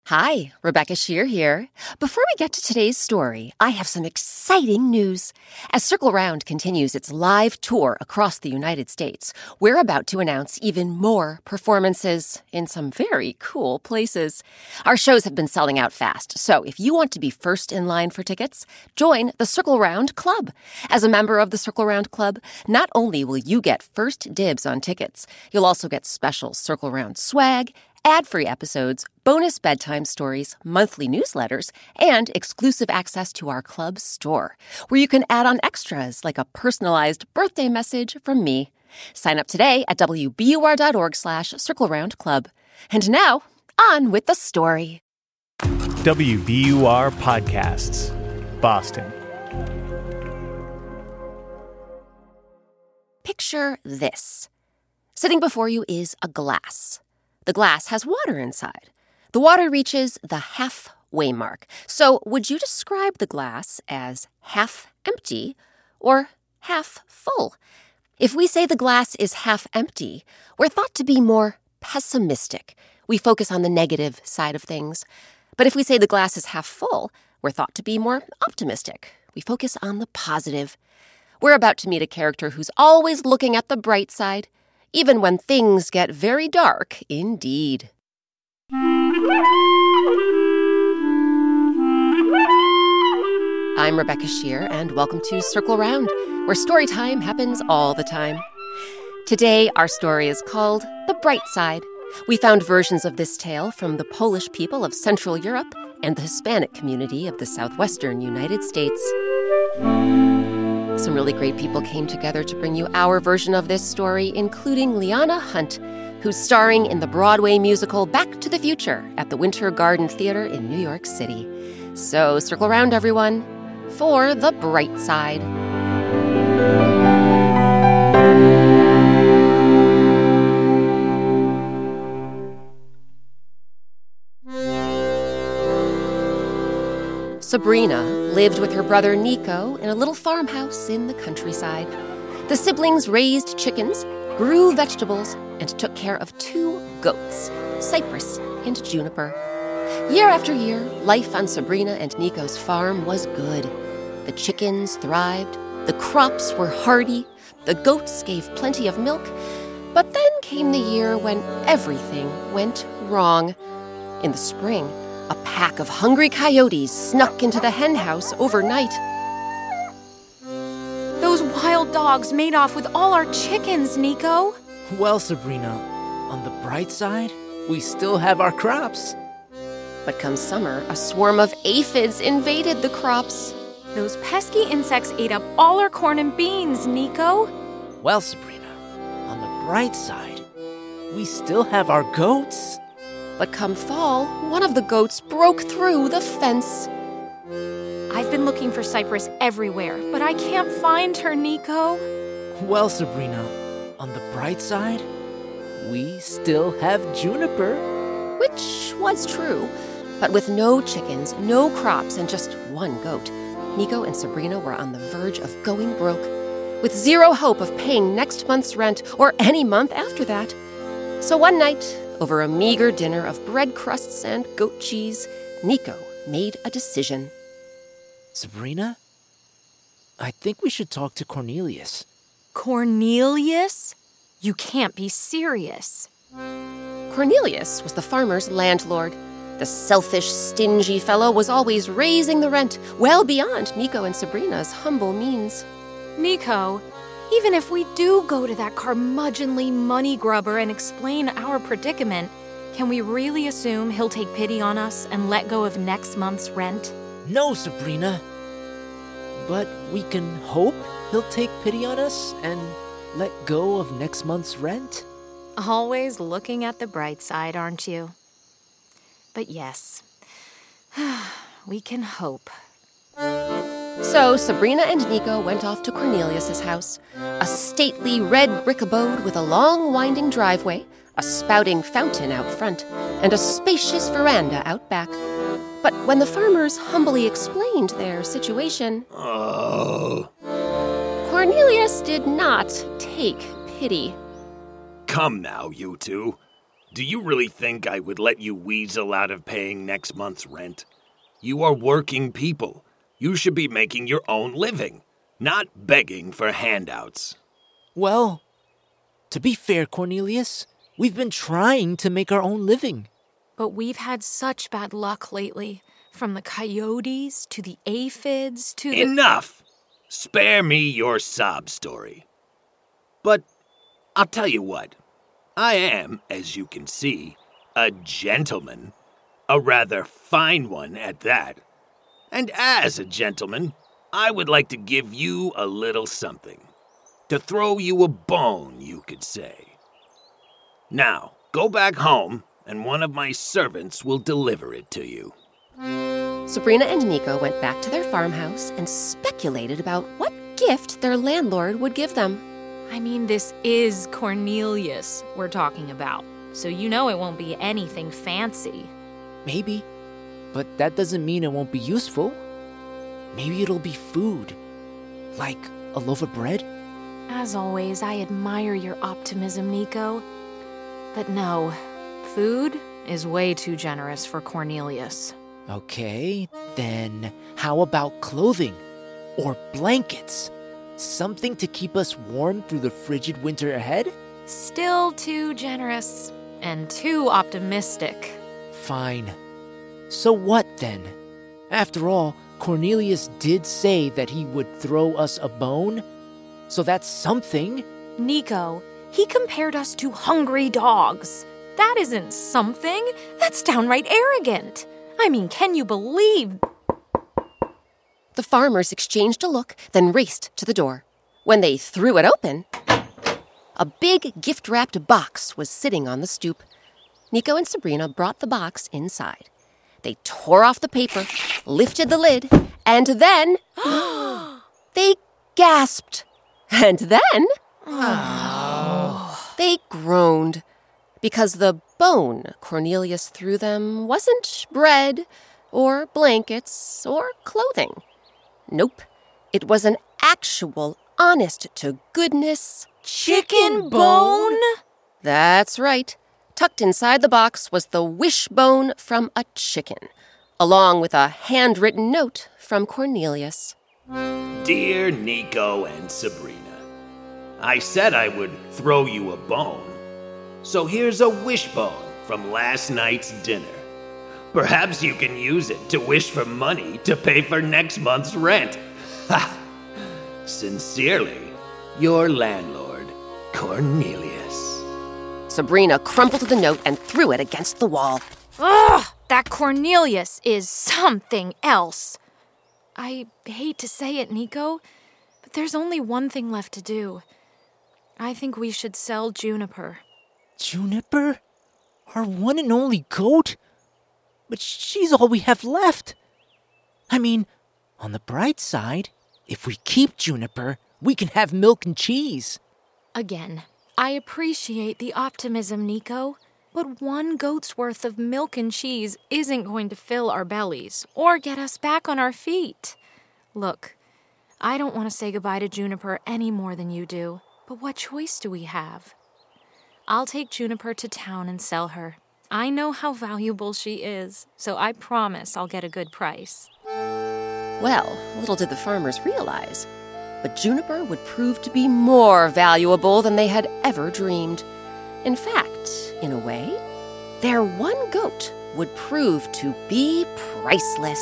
Hi, Rebecca Shear here. Before we get to today's story, I have some exciting news. As Circle Round continues its live tour across the United States, we're about to announce even more performances in some very cool places. Our shows have been selling out fast, so if you want to be first in line for tickets, join the Circle Round Club. As a member of the Circle Round Club, not only will you get first dibs on tickets, you'll also get special Circle Round swag, ad-free episodes, bonus bedtime stories, monthly newsletters, and exclusive access to our club store, where you can add on extras like a personalized birthday message from me. Sign up today at wbur.org/circleroundclub. And now, on with the story. WBUR Podcasts, Boston. Picture this. Sitting before you is a glass. The glass has water inside. The water reaches the halfway mark. So would you describe the glass as half empty or half full? If we say the glass is half empty, we're thought to be more pessimistic. We focus on the negative side of things. But if we say the glass is half full, we're thought to be more optimistic. We focus on the positive. We're about to meet a character who's always looking at the bright side, even when things get very dark indeed. I'm Rebecca Shear, and welcome to Circle Round, where story time happens all the time. Today, our story is called The Bright Side. We found versions of this tale from the Polish people of Central Europe and the Hispanic community of the southwestern United States. Some really great people came together to bring you our version of this story, including Liana Hunt, who's starring in the Broadway musical Back to the Future at the Winter Garden Theater in New York City. So circle around, everyone, for The Bright Side. Sabrina lived with her brother Nico in a little farmhouse in the countryside. The siblings raised chickens, grew vegetables, and took care of 2 goats, Cypress and Juniper. Year after year, life on Sabrina and Nico's farm was good. The chickens thrived, the crops were hardy, the goats gave plenty of milk. But then came the year when everything went wrong. In the spring, a pack of hungry coyotes snuck into the hen house overnight. Those wild dogs made off with all our chickens, Nico. Well, Sabrina, on the bright side, we still have our crops. But come summer, a swarm of aphids invaded the crops. Those pesky insects ate up all our corn and beans, Nico. Well, Sabrina, on the bright side, we still have our goats. But come fall, one of the goats broke through the fence. I've been looking for Cypress everywhere, but I can't find her, Nico. Well, Sabrina, on the bright side, we still have Juniper. Which was true, but with no chickens, no crops, and just 1 goat, Nico and Sabrina were on the verge of going broke, with zero hope of paying next month's rent or any month after that. So one night, over a meager dinner of bread crusts and goat cheese, Nico made a decision. Sabrina, I think we should talk to Cornelius. Cornelius? You can't be serious. Cornelius was the farmer's landlord. The selfish, stingy fellow was always raising the rent well beyond Nico and Sabrina's humble means. Nico, even if we do go to that curmudgeonly money grubber and explain our predicament, can we really assume he'll take pity on us and let go of next month's rent? No, Sabrina. But we can hope he'll take pity on us and let go of next month's rent. Always looking at the bright side, aren't you? But yes, we can hope. So Sabrina and Nico went off to Cornelius's house, a stately red brick abode with a long winding driveway, a spouting fountain out front, and a spacious veranda out back. But when the farmers humbly explained their situation, Cornelius did not take pity. Come now, you two. Do you really think I would let you weasel out of paying next month's rent? You are working people. You should be making your own living, not begging for handouts. Well, to be fair, Cornelius, we've been trying to make our own living. But we've had such bad luck lately. From the coyotes to the aphids to the... Enough! Spare me your sob story. But I'll tell you what. I am, as you can see, a gentleman. A rather fine one at that. And as a gentleman, I would like to give you a little something. To throw you a bone, you could say. Now, go back home, and one of my servants will deliver it to you. Sabrina and Nico went back to their farmhouse and speculated about what gift their landlord would give them. I mean, this is Cornelius we're talking about, so you know it won't be anything fancy. Maybe, but that doesn't mean it won't be useful. Maybe it'll be food, like a loaf of bread. As always, I admire your optimism, Nico. But no, food is way too generous for Cornelius. Okay, then how about clothing or blankets? Something to keep us warm through the frigid winter ahead? Still too generous and too optimistic. Fine. So what then? After all, Cornelius did say that he would throw us a bone, so that's something. Nico, he compared us to hungry dogs. That isn't something. That's downright arrogant. I mean, can you believe... The farmers exchanged a look, then raced to the door. When they threw it open, a big gift-wrapped box was sitting on the stoop. Nico and Sabrina brought the box inside. They tore off the paper, lifted the lid, and then... they gasped. And then... they groaned. Because the bone Cornelius threw them wasn't bread or blankets or clothing. Nope, it was an actual, honest-to-goodness... chicken bone? That's right. Tucked inside the box was the wishbone from a chicken, along with a handwritten note from Cornelius. Dear Nico and Sabrina, I said I would throw you a bone. So here's a wishbone from last night's dinner. Perhaps you can use it to wish for money to pay for next month's rent. Ha! Sincerely, your landlord, Cornelius. Sabrina crumpled the note and threw it against the wall. Ugh, that Cornelius is something else. I hate to say it, Nico, but there's only one thing left to do. I think we should sell Juniper. Juniper? Our one and only goat? But she's all we have left. I mean, on the bright side, if we keep Juniper, we can have milk and cheese. Again, I appreciate the optimism, Nico, but one goat's worth of milk and cheese isn't going to fill our bellies or get us back on our feet. Look, I don't want to say goodbye to Juniper any more than you do, but what choice do we have? I'll take Juniper to town and sell her. I know how valuable she is, so I promise I'll get a good price. Well, little did the farmers realize, but Juniper would prove to be more valuable than they had ever dreamed. In fact, in a way, their one goat would prove to be priceless.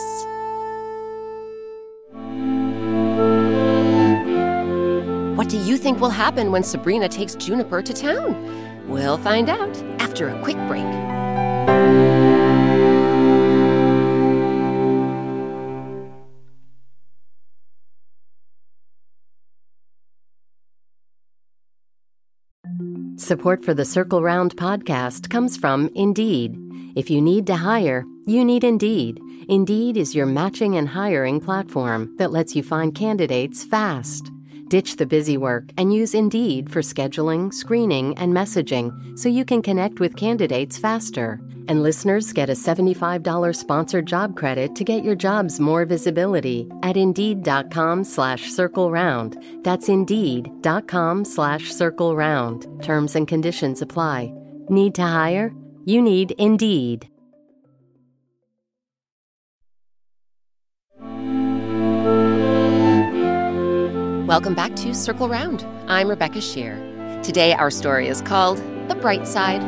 What do you think will happen when Sabrina takes Juniper to town? We'll find out after a quick break. Support for the Circle Round podcast comes from Indeed. If you need to hire, you need Indeed. Indeed is your matching and hiring platform that lets you find candidates fast. Ditch the busy work and use Indeed for scheduling, screening, and messaging so you can connect with candidates faster. And listeners get a $75 sponsored job credit to get your jobs more visibility at Indeed.com/circleround. That's Indeed.com/circleround. Terms and conditions apply. Need to hire? You need Indeed. Welcome back to Circle Round. I'm Rebecca Shear. Today our story is called The Bright Side.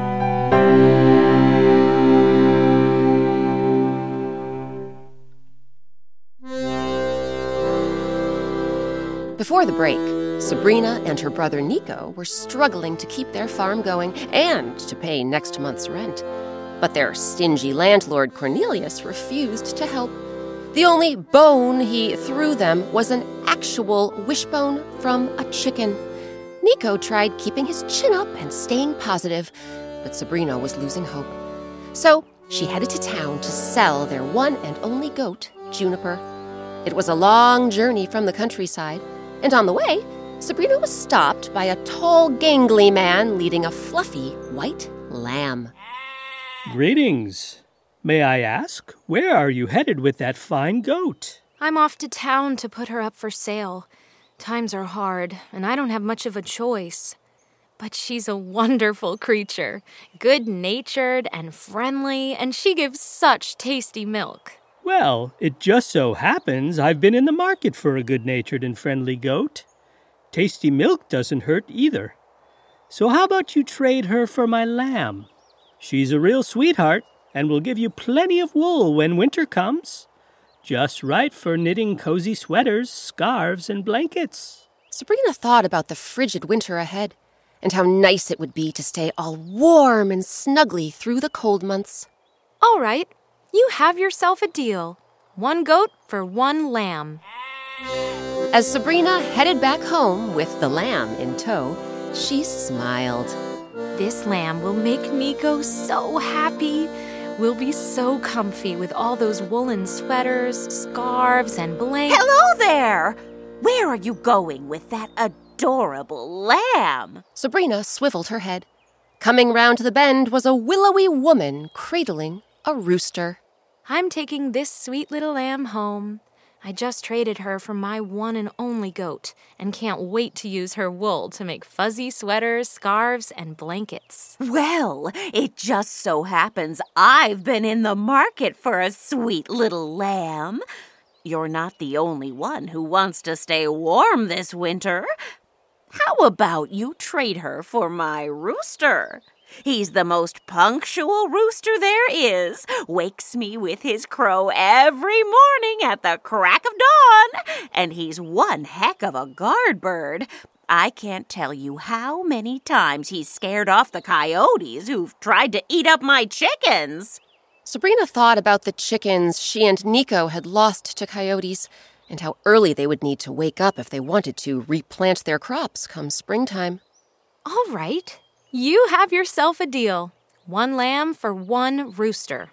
Before the break, Sabrina and her brother Nico were struggling to keep their farm going and to pay next month's rent. But their stingy landlord Cornelius refused to help. The only bone he threw them was an actual wishbone from a chicken. Nico tried keeping his chin up and staying positive, but Sabrina was losing hope. So she headed to town to sell their one and only goat, Juniper. It was a long journey from the countryside, and on the way, Sabrina was stopped by a tall, gangly man leading a fluffy white lamb. Greetings. May I ask, where are you headed with that fine goat? I'm off to town to put her up for sale. Times are hard, and I don't have much of a choice. But she's a wonderful creature, good-natured and friendly, and she gives such tasty milk. Well, it just so happens I've been in the market for a good-natured and friendly goat. Tasty milk doesn't hurt either. So how about you trade her for my lamb? She's a real sweetheart and will give you plenty of wool when winter comes. Just right for knitting cozy sweaters, scarves, and blankets. Sabrina thought about the frigid winter ahead and how nice it would be to stay all warm and snuggly through the cold months. All right, you have yourself a deal. 1 goat for 1 lamb. As Sabrina headed back home with the lamb in tow, she smiled. This lamb will make Nico so happy. We'll be so comfy with all those woolen sweaters, scarves, and blankets. Hello there! Where are you going with that adorable lamb? Sabrina swiveled her head. Coming round the bend was a willowy woman cradling a rooster. I'm taking this sweet little lamb home. I just traded her for my one and only goat and can't wait to use her wool to make fuzzy sweaters, scarves, and blankets. Well, it just so happens I've been in the market for a sweet little lamb. You're not the only one who wants to stay warm this winter. How about you trade her for my rooster? He's the most punctual rooster there is, wakes me with his crow every morning at the crack of dawn, and he's one heck of a guard bird. I can't tell you how many times he's scared off the coyotes who've tried to eat up my chickens. Sabrina thought about the chickens she and Nico had lost to coyotes and how early they would need to wake up if they wanted to replant their crops come springtime. All right. You have yourself a deal. 1 lamb for 1 rooster.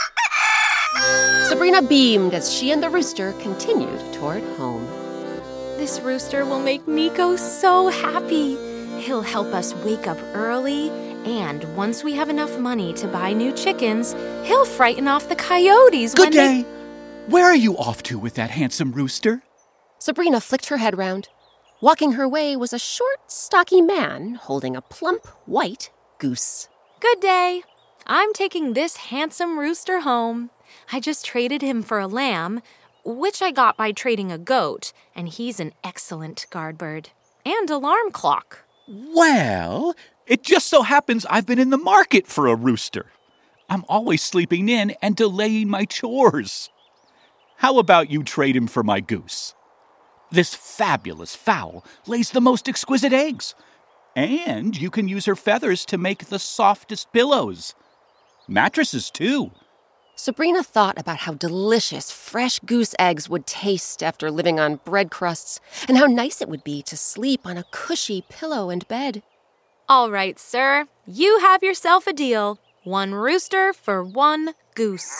Sabrina beamed as she and the rooster continued toward home. This rooster will make Nico so happy. He'll help us wake up early, and once we have enough money to buy new chickens, he'll frighten off the coyotes Good day. Where are you off to with that handsome rooster? Sabrina flicked her head round. Walking her way was a short, stocky man holding a plump, white goose. Good day. I'm taking this handsome rooster home. I just traded him for a lamb, which I got by trading a goat, and he's an excellent guard bird. And alarm clock. Well, it just so happens I've been in the market for a rooster. I'm always sleeping in and delaying my chores. How about you trade him for my goose? This fabulous fowl lays the most exquisite eggs, and you can use her feathers to make the softest pillows. Mattresses, too. Sabrina thought about how delicious fresh goose eggs would taste after living on bread crusts, and how nice it would be to sleep on a cushy pillow and bed. All right, sir. You have yourself a deal. 1 rooster for 1 goose.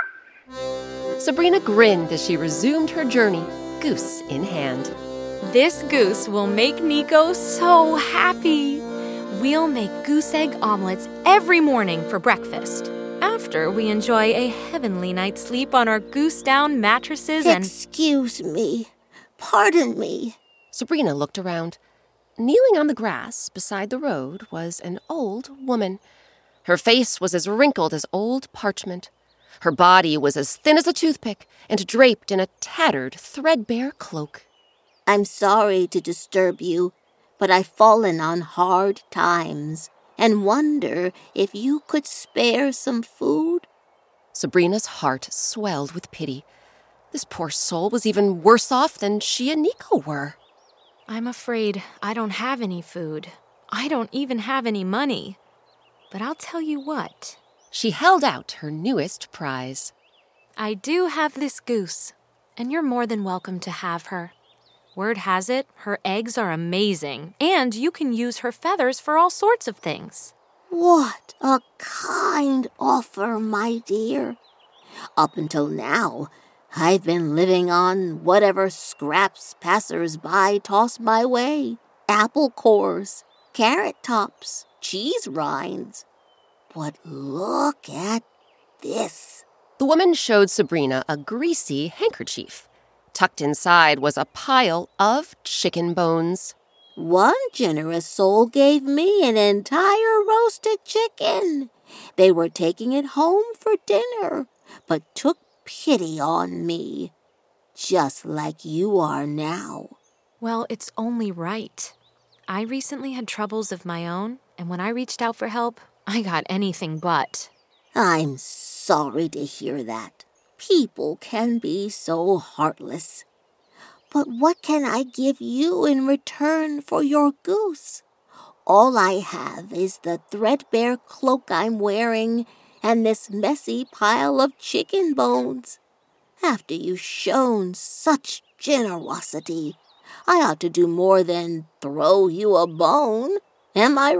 Sabrina grinned as she resumed her journey, goose in hand. This goose will make Nico so happy. We'll make goose egg omelets every morning for breakfast. After we enjoy a heavenly night's sleep on our goose down mattresses and... Excuse me. Pardon me. Sabrina looked around. Kneeling on the grass beside the road was an old woman. Her face was as wrinkled as old parchment. Her body was as thin as a toothpick and draped in a tattered, threadbare cloak. I'm sorry to disturb you, but I've fallen on hard times and wonder if you could spare some food. Sabrina's heart swelled with pity. This poor soul was even worse off than she and Nico were. I'm afraid I don't have any food. I don't even have any money. But I'll tell you what. She held out her newest prize. I do have this goose, and you're more than welcome to have her. Word has it, her eggs are amazing, and you can use her feathers for all sorts of things. What a kind offer, my dear. Up until now, I've been living on whatever scraps passers-by toss my way. Apple cores, carrot tops, cheese rinds. But look at this. The woman showed Sabrina a greasy handkerchief. Tucked inside was a pile of chicken bones. One generous soul gave me an entire roasted chicken. They were taking it home for dinner, but took pity on me, just like you are now. Well, it's only right. I recently had troubles of my own, and when I reached out for help, I got anything but. I'm sorry to hear that. People can be so heartless. But what can I give you in return for your goose? All I have is the threadbare cloak I'm wearing and this messy pile of chicken bones. After you've shown such generosity, I ought to do more than throw you a bone. Am I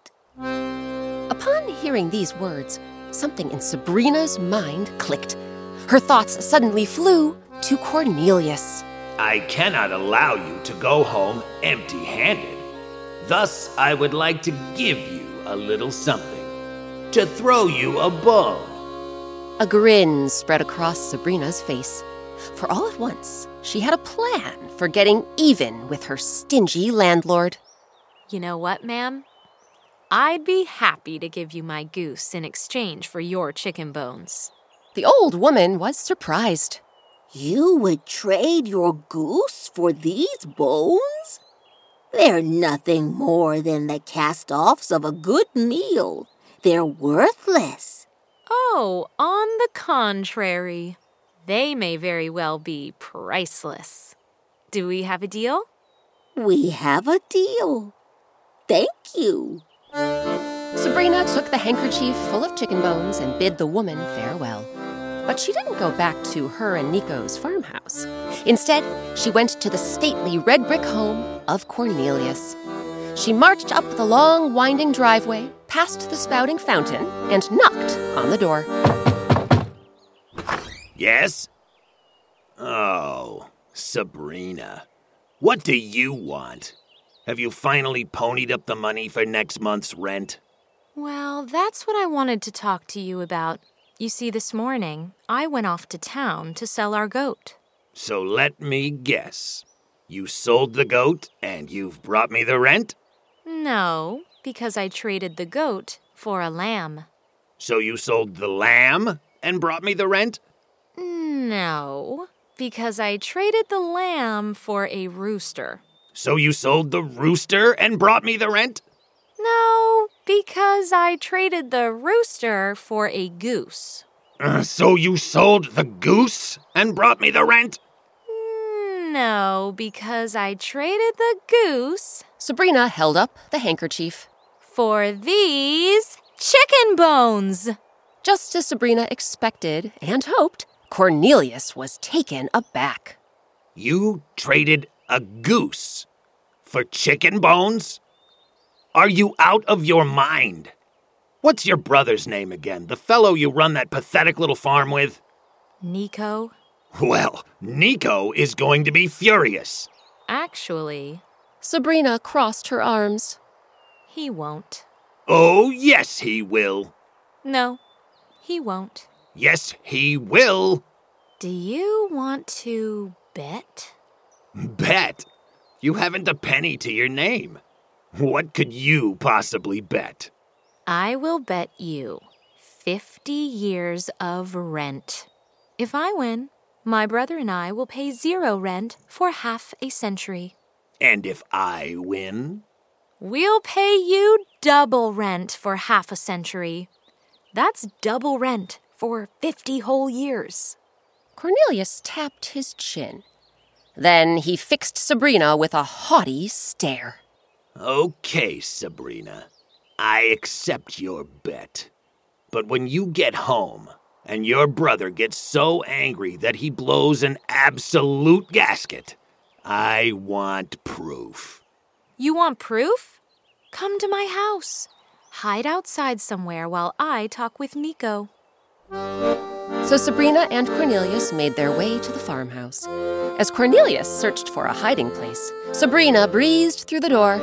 right? Upon hearing these words, something in Sabrina's mind clicked. Her thoughts suddenly flew to Cornelius. I cannot allow you to go home empty-handed. Thus, I would like to give you a little something, to throw you a bone. A grin spread across Sabrina's face. For all at once, she had a plan for getting even with her stingy landlord. You know what, ma'am? I'd be happy to give you my goose in exchange for your chicken bones. The old woman was surprised. You would trade your goose for these bones? They're nothing more than the cast-offs of a good meal. They're worthless. Oh, on the contrary, they may very well be priceless. Do we have a deal? We have a deal. Thank you. Sabrina took the handkerchief full of chicken bones and bid the woman farewell. But she didn't go back to her and Nico's farmhouse. Instead, she went to the stately red brick home of Cornelius. She marched up the long, winding driveway, past the spouting fountain, and knocked on the door. Yes? Oh, Sabrina. What do you want? Have you finally ponied up the money for next month's rent? Well, that's what I wanted to talk to you about. You see, this morning, I went off to town to sell our goat. So let me guess. You sold the goat and you've brought me the rent? No, because I traded the goat for a lamb. So you sold the lamb and brought me the rent? No, because I traded the lamb for a rooster. So you sold the rooster and brought me the rent? No, because I traded the rooster for a goose. So you sold the goose and brought me the rent? No, because I traded the goose... Sabrina held up the handkerchief. ...for these chicken bones. Just as Sabrina expected and hoped, Cornelius was taken aback. You traded a goose for chicken bones? Are you out of your mind? What's your brother's name again? The fellow you run that pathetic little farm with? Nico. Well, Nico is going to be furious. Actually, Sabrina crossed her arms. He won't. Oh, yes, he will. No, he won't. Yes, he will. Do you want to bet? Bet? You haven't a penny to your name. What could you possibly bet? I will bet you 50 years of rent. If I win, my brother and I will pay 0 rent for half a century. And if I win? We'll pay you double rent for half a century. That's double rent for 50 whole years. Cornelius tapped his chin. Then he fixed Sabrina with a haughty stare. Okay, Sabrina. I accept your bet. But when you get home and your brother gets so angry that he blows an absolute gasket, I want proof. You want proof? Come to my house. Hide outside somewhere while I talk with Nico. So Sabrina and Cornelius made their way to the farmhouse. As Cornelius searched for a hiding place, Sabrina breezed through the door.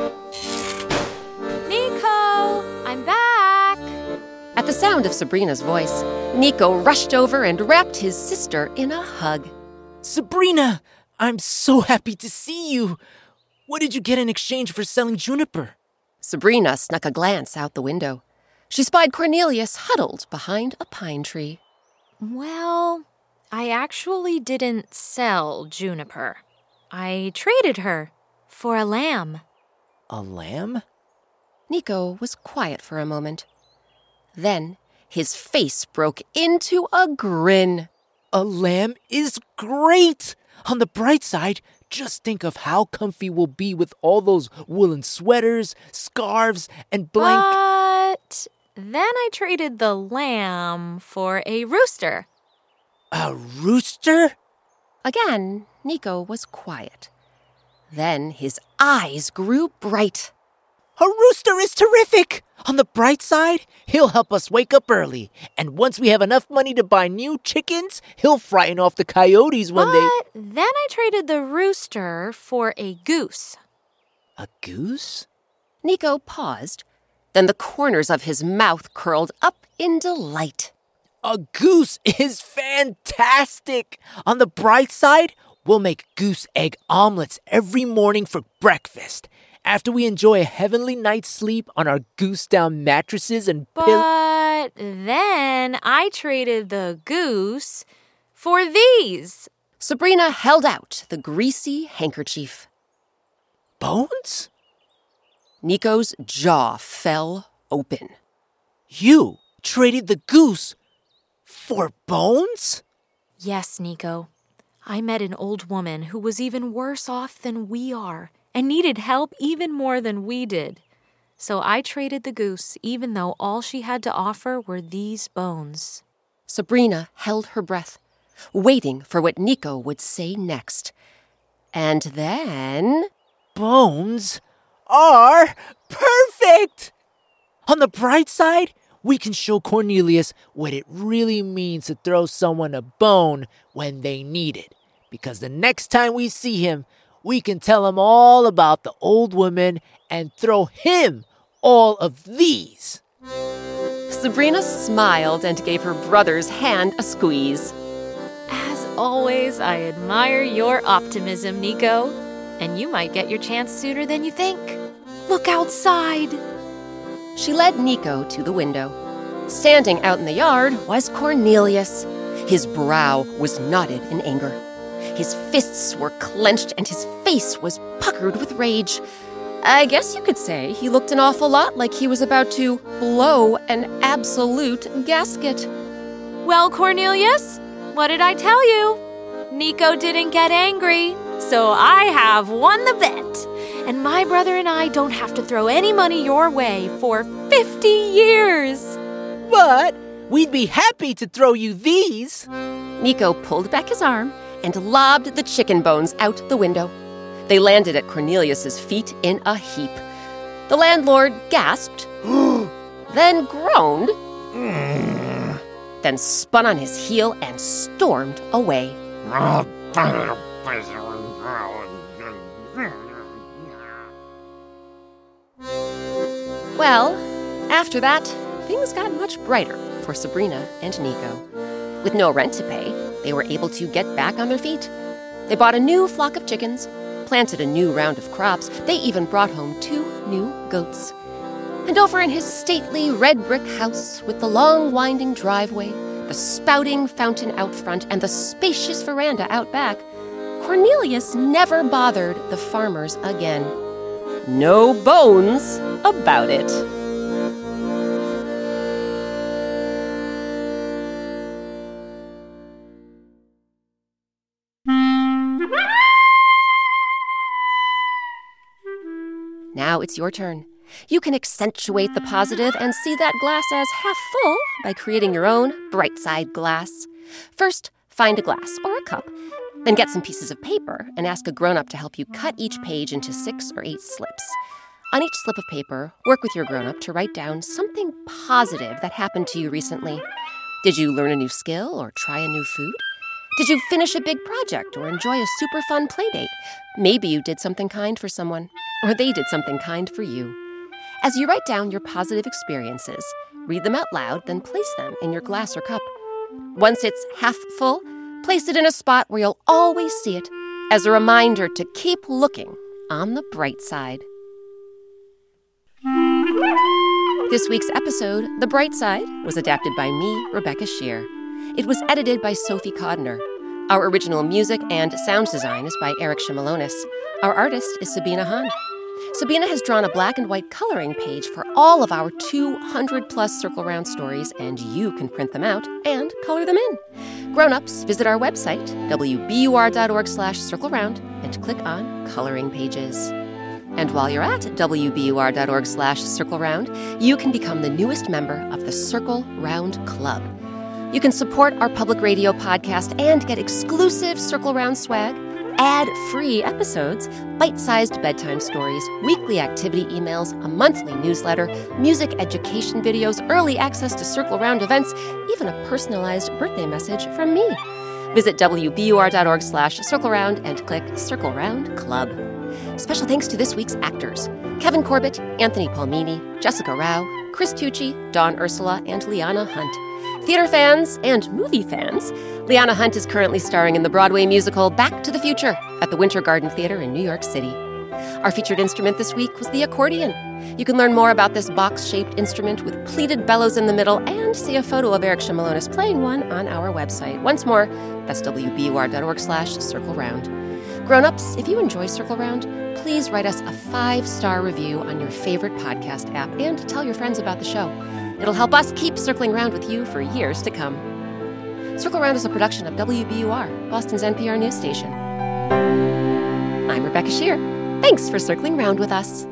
Nico, I'm back. At the sound of Sabrina's voice, Nico rushed over and wrapped his sister in a hug. Sabrina, I'm so happy to see you. What did you get in exchange for selling Juniper? Sabrina snuck a glance out the window. She spied Cornelius huddled behind a pine tree. Well, I actually didn't sell Juniper. I traded her for a lamb. A lamb? Nico was quiet for a moment. Then his face broke into a grin. A lamb is great! On the bright side, just think of how comfy we'll be with all those woolen sweaters, scarves, and But then I traded the lamb for a rooster. A rooster? Again, Nico was quiet. Then his eyes grew bright. A rooster is terrific! On the bright side, he'll help us wake up early. And once we have enough money to buy new chickens, he'll frighten off the coyotes when But then I traded the rooster for a goose. A goose? Nico paused. Then the corners of his mouth curled up in delight. A goose is fantastic! On the bright side, we'll make goose egg omelets every morning for breakfast. After we enjoy a heavenly night's sleep on our goose-down mattresses and But then I traded the goose for these. Sabrina held out the greasy handkerchief. Bones? Nico's jaw fell open. You traded the goose for bones? Yes, Nico. I met an old woman who was even worse off than we are and needed help even more than we did. So I traded the goose even though all she had to offer were these bones. Sabrina held her breath, waiting for what Nico would say next. And then... Bones are perfect! On the bright side, we can show Cornelius what it really means to throw someone a bone when they need it. Because the next time we see him, we can tell him all about the old woman and throw him all of these. Sabrina smiled and gave her brother's hand a squeeze. As always, I admire your optimism, Nico. And you might get your chance sooner than you think. Look outside. She led Nico to the window. Standing out in the yard was Cornelius. His brow was knotted in anger. His fists were clenched and his face was puckered with rage. I guess you could say he looked an awful lot like he was about to blow an absolute gasket. Well, Cornelius, what did I tell you? Nico didn't get angry, so I have won the bet. And my brother and I don't have to throw any money your way for 50 years. But we'd be happy to throw you these. Nico pulled back his arm and lobbed the chicken bones out the window. They landed at Cornelius's feet in a heap. The landlord gasped, then groaned, then spun on his heel and stormed away. Well, after that, things got much brighter for Sabrina and Nico. With no rent to pay, they were able to get back on their feet. They bought a new flock of chickens, planted a new round of crops. They even brought home 2 new goats. And over in his stately red brick house with the long winding driveway, the spouting fountain out front, and the spacious veranda out back, Cornelius never bothered the farmers again. No bones about it. Now it's your turn. You can accentuate the positive and see that glass as half full by creating your own bright side glass. First, find a glass or a cup. Then get some pieces of paper and ask a grown-up to help you cut each page into 6 or 8 slips. On each slip of paper, work with your grown-up to write down something positive that happened to you recently. Did you learn a new skill or try a new food? Did you finish a big project or enjoy a super fun play date? Maybe you did something kind for someone, or they did something kind for you. As you write down your positive experiences, read them out loud, then place them in your glass or cup. Once it's half full, place it in a spot where you'll always see it as a reminder to keep looking on the bright side. This week's episode, The Bright Side, was adapted by me, Rebecca Shear. It was edited by Sophie Codner. Our original music and sound design is by Eric Shimalonis. Our artist is Sabina Hahn. Sabina has drawn a black and white coloring page for all of our 200-plus Circle Round stories, and you can print them out and color them in. Grown-ups, visit our website, wbur.org/circleround, and click on Coloring Pages. And while you're at wbur.org/circleround, you can become the newest member of the Circle Round Club. You can support our public radio podcast and get exclusive Circle Round swag, ad-free episodes, bite-sized bedtime stories, weekly activity emails, a monthly newsletter, music education videos, early access to Circle Round events, even a personalized birthday message from me. Visit wbur.org/circleround and click Circle Round Club. Special thanks to this week's actors: Kevin Corbett, Anthony Palmini, Jessica Rao, Chris Tucci, Dawn Ursula, and Liana Hunt. Theater fans and movie fans, Liana Hunt is currently starring in the Broadway musical Back to the Future at the Winter Garden Theater in New York City. Our featured instrument this week was the accordion. You can learn more about this box-shaped instrument with pleated bellows in the middle and see a photo of Eric Shimalonis playing one on our website. Once more, that's wbur.org/circleround. Grown-ups, if you enjoy Circle Round, please write us a 5-star review on your favorite podcast app and tell your friends about the show. It'll help us keep circling round with you for years to come. Circle Round is a production of WBUR, Boston's NPR news station. I'm Rebecca Shear. Thanks for circling round with us.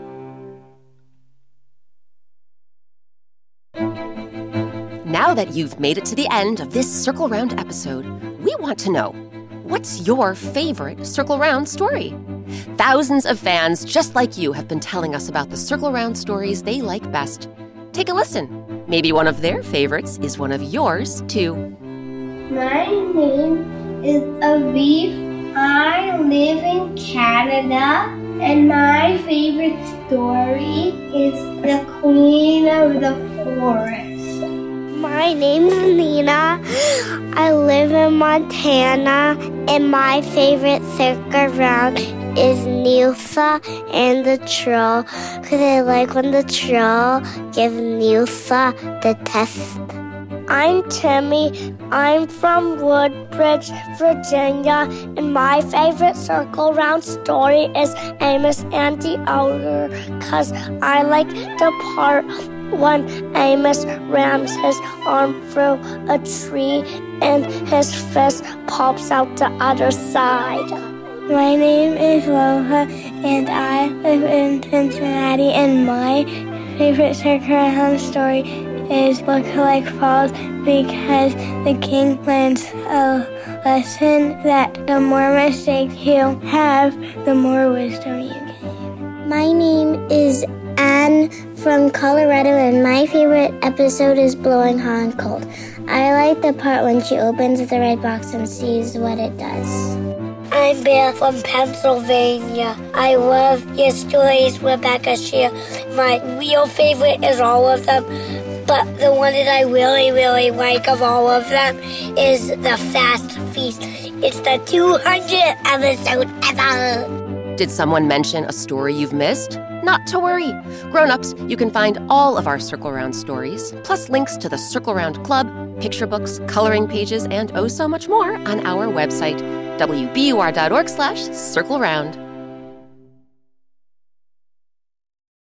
Now that you've made it to the end of this Circle Round episode, we want to know, what's your favorite Circle Round story? Thousands of fans just like you have been telling us about the Circle Round stories they like best. Take a listen. Maybe one of their favorites is one of yours, too. My name is Aviv. I live in Canada, and my favorite story is The Queen of the Forest. My name is Nina. I live in Montana, and my favorite Circle Round is Nilsa and the Troll, because I like when the Troll gives Nilsa the test. I'm Timmy. I'm from Woodbridge, Virginia, and my favorite Circle Round story is Amos and the Ogre, because I like the part when Amos rams his arm through a tree and his fist pops out the other side. My name is Loha, and I live in Cincinnati, and my favorite Circle Round story is Lookalike Falls, because the king learns a lesson that the more mistakes you have, the more wisdom you gain. My name is Anne from Colorado, and my favorite episode is Blowing Hot and Cold. I like the part when she opens the red box and sees what it does. I'm Bear from Pennsylvania. I love your stories, Rebecca Shear. My real favorite is all of them, but the one that I really, really like of all of them is The Fast Feast. It's the 200th episode ever. Did someone mention a story you've missed? Not to worry. Grown-ups, you can find all of our Circle Round stories, plus links to the Circle Round Club, picture books, coloring pages, and oh so much more on our website, wbur.org/circleround.